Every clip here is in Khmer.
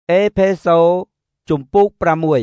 អេផេសូជំពូក6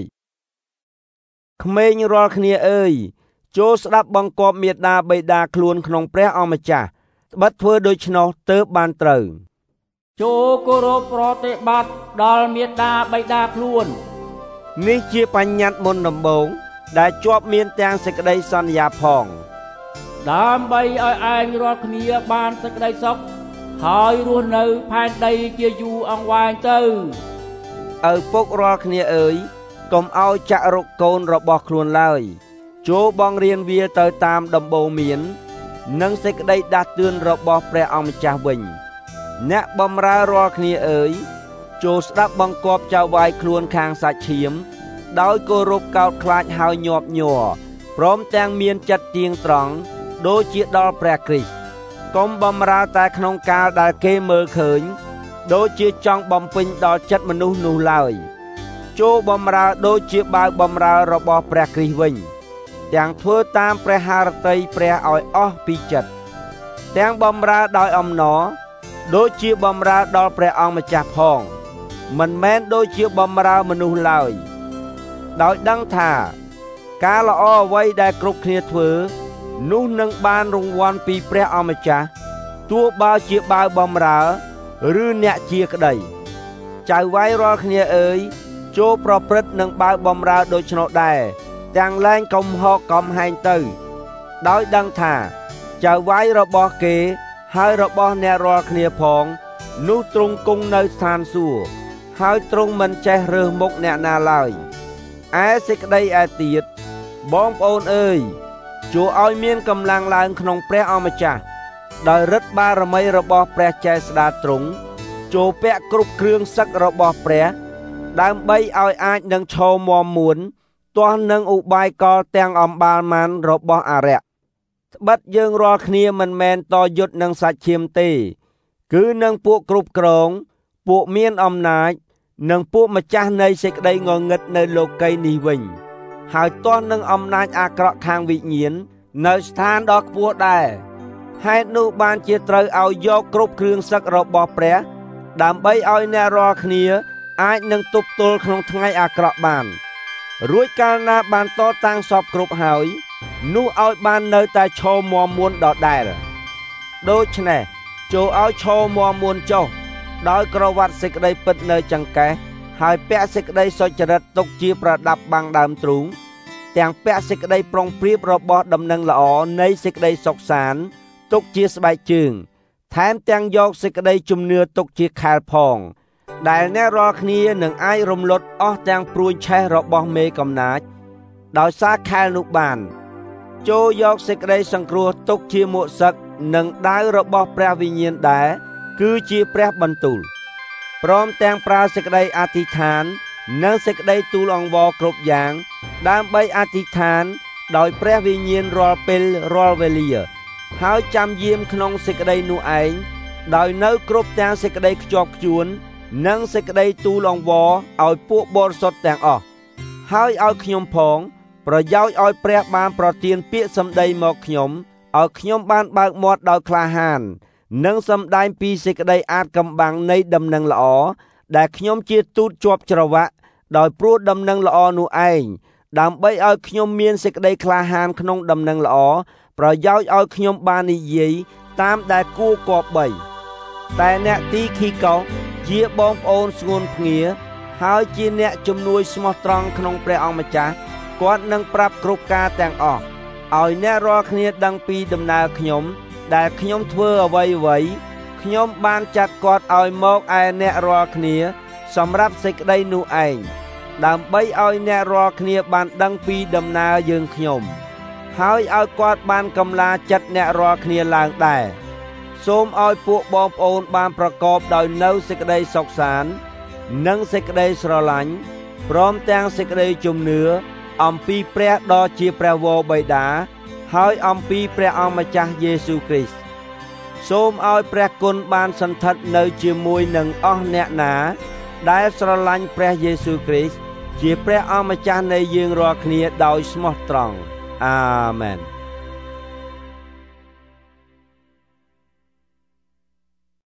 ក្មេងរាល់គ្នាអើយចូលស្ដាប់បង្គាប់មាតាបិតាខ្លួនក្នុងព្រះអម្ចាស់ត្បិតធ្វើដូច្នោះទើបបានត្រូវចូលគោរពប្រតិបត្តិដល់មាតាបិតាខ្លួននេះជាបញ្ញត្តិមុនដំបូងដែលជាប់មានទាំងសេចក្តីសន្យាផងដើម្បីឲ្យឯងរាល់គ្នាបានសេចក្តីសុខហើយរស់នៅផែនដីជាយូរអង្វែងទៅឪពុករាល់គ្នាអើយកុំឲ្យចាក់រុកកូនរបស់ខ្លួនឡើយចូលបង្រៀនវាទៅតាមដំបូន្មាននិងសេចក្តីដាស់តឿនរបស់ព្រះអម្ចាស់វិញអ្នកបម្រើរាល់គ្នាអើយចូលស្ដាប់បង្គាប់ចៅវាយខ្លួនខាងសាច់ឈាមដោយគោរពកោតខ្លាចហើយញាប់ញ័រព្រមទាំងមានចិត្តទៀងត្រង់ដូចជាដល់ព្រះគ្រីស្ទកុំបម្រើតែក្នុងកាលដែលគេមើលឃើញដូចជាចង់បំពេញដល់ចិត្តមនុស្សនោះឡើយចូលបម្រើដូចជាបាវបម្រើរបស់ព្រះគ្រីស្ទវិញទាំងធ្វើតាមព្រះハរតីព្រះឲ្យអស់ពីចិត្តទាំងបម្រើដោយអំណរដូចជាបម្រើដល់ព្រះអង្គម្ចាស់ផងមិនមែនដូចជាបម្រើមនុស្សឡើយដោយដឹងថាការល្អអ្វីដែលគ្រប់គ្នាធ្វើនោះនឹងបានរង្វាន់ពីព្រះអម្ចាស់ទោះបើជាបាវបម្រើឬអ្នកជាក្តីចៅវាយរាល់គ្នាអើយចូលប្រព្រឹត្តនឹងបាវបម្រើដូច្នោះដែរទាំងលែងកំហកកំហែងទៅដោយដឹងថាចៅវាយរបស់គេហើយរបស់អ្នករាល់គ្នាផងនោះទ្រង់គង់នៅស្ថានសួគ៌ហើយទ្រង់មិនចេះរើសមុខអ្នកណាឡើយឯសេចក្តីឯទៀតបងប្អូនអើយចូលឲ្យមានកម្លាំងឡើងក្នុងព្រះអម្ចាស់ដោយឫទ្ធិបារមីរបស់ព្រះចេស្តាទ្រង់ចូលពាក់គ្រប់គ្រឿងសឹករបស់ព្រះដើម្បីឲ្យអាចនឹងឈរមាំមួនទាស់នឹងឧបាយកលទាំងអំបាលមានរបស់អារក្សត្បិតយើងរាល់គ្នាមិនមែនតយុទ្ធនឹងសាច់ឈាមទេគឺនឹងពួកគ្រប់គ្រងពួកមានអំណាចនិងពួកម្ចាស់នៃសេចក្តីងងឹតនៅលោកីយ៍នេះវិញហើយទាស់នឹងអំណាចអាក្រក់ខាងវិញ្ញាណនៅស្ថានដ៏ខ្ពស់ដែរហេតុនោះបានជាត្រូវឲ្យយកគ្រប់គ្រឿងសឹករបស់ព្រះដើម្បីឲ្យអ្នករាល់គ្នាអាចនឹងទប់ទល់ក្នុងថ្ងៃអាក្រក់បានរួចកាលណាបានតតាំងសពគ្រប់ហើយនោះឲ្យបាននៅតែឈរមាំមួនដដែលដូច្នេះចូលឲ្យឈរមាំមួនចុះដោយក្រវ៉ាត់សេចក្តីពិតនៅចង្កេះហើយពាក់សេចក្តីសុចរិតទុកជាប្រដាប់បាំងដើមទ្រូងទាំងពាក់សេចក្តីប្រុងប្រៀបរបស់ដំណឹងល្អនៃសេចក្តីសុខសាន្តទុកជាស្បែកជើងថែមទាំងយកសេចក្តីជំនឿទុកជាខែលផងដែលអ្នករាល់គ្នានឹងអាចរំលត់អស់ទាំងព្រួញឆេះរបស់មេកំណាចដោយសារខែលនោះបានចូលយកសេចក្តីសង្គ្រោះទុកជាមួកសឹកនិងដាវរបស់ព្រះវិញ្ញាណដែរគឺជាព្រះបន្ទូលព្រមទាំងប្រើសេចក្តីអធិដ្ឋាននិងសេចក្តីទូលអង្វរគ្រប់យ៉ាងដើម្បីអធិដ្ឋានដោយព្រះវិញ្ញាណរាល់ពេលរាល់វេលាហើយចាំយាមក្នុងសេចក្តីនោះឯងដោយនៅគ្រប់ទាំងសេចក្តីខ្ជាប់ខ្ជួននិងសេចក្តីទូលអង្វរឲ្យពួកបរិសុទ្ធទាំងអស់ហើយឲ្យខ្ញុំផងប្រយោជន៍ឲ្យព្រះបានប្រទានពាក្យសម្ដីមកខ្ញុំឲ្យខ្ញុំបានបើកមាត់ដោយក្លាហាននិងសម្ដែងពីសេចក្តីអាតកំបាំងនៃដំណឹងល្អដែលខ្ញុំជាទូតជាប់ច្រវាក់ដោយព្រោះដំណឹងល្អនោះឯងដើម្បីឲ្យខ្ញុំមានសេចក្តីក្លាហានក្នុងដំណឹងល្អប្រយោជន៍ឲ្យខ្ញុំបាននិយាយតាមដែលគួរគប្បីតែអ្នកទីខីកោជាបងប្អូនស្ងួនភ្ងាហើយជាអ្នកជំនួយស្មោះត្រង់ក្នុងព្រះអង្គម្ចាស់គាត់នឹងប្រាប់គ្រប់ការទាំងអស់ឲ្យអ្នករាល់គ្នាដឹងពីដំណើរខ្ញុំដែលខ្ញុំធ្វើអ្វីខ្ញុំបានចាត់គាត់ឲ្យមកឯអ្នករាល់គ្នាសម្រាប់សេចក្តីនោះឯងដើម្បីឲ្យអ្នករាល់គ្នាបានដឹងពីដំណើរយើងខ្ញុំហើយឲ្យគាត់បានកម្លាចិត្តអ្នករាល់គ្នាឡើងដែរសូមឲ្យពួកបងប្អូនបានប្រកបដោយនៅសេចក្តីសុខសាន្តនិងសេចក្តីស្រឡាញ់ព្រមទាំងសេចក្តីជំនឿអំពីព្រះដ៏ជាព្រះវរបិតាហើយអំពីព្រះអង្គម្ចាស់យេស៊ូវគ្រីស្ទសូមឲ្យព្រះគុណបានសន្ធិដ្ឋនៅជាមួយនឹងអស់អ្នកណាដែលស្រឡាញ់ព្រះយេស៊ូវគ្រីស្ទជាព្រះអង្គម្ចាស់នៃយើងរាល់គ្នាដោយស្មោះត្រង់អាមែន